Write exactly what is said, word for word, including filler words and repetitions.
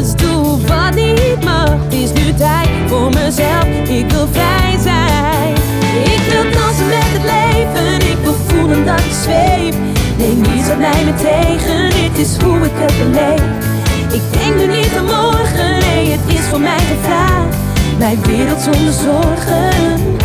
alles doe wat niet mag. Het is nu tijd voor mezelf, ik wil vrij zijn. Ik wil dansen met het leven, ik wil voelen dat ik zweef. Neem niets uit mij meer tegen, dit is hoe ik het beleef. Ik denk nu niet aan morgen, nee het is voor mij gevraagd. Mijn wereld zonder zorgen,